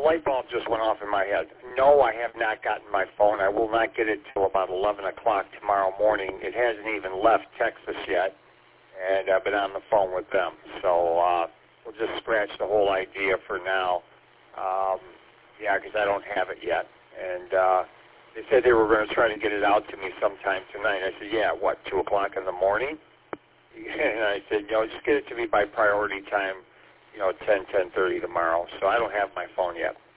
light bulb just went off in my head. No, I have not gotten my phone. I will not get it till about 11 o'clock tomorrow morning. It hasn't even left Texas yet, and I've been on the phone with them. So we'll just scratch the whole idea for now. Yeah, because I don't have it yet. And they said they were going to try to get it out to me sometime tonight. I said, yeah, what, 2 o'clock in the morning? And I said, just get it to me by priority time, 10:30 tomorrow. So I don't have my phone yet.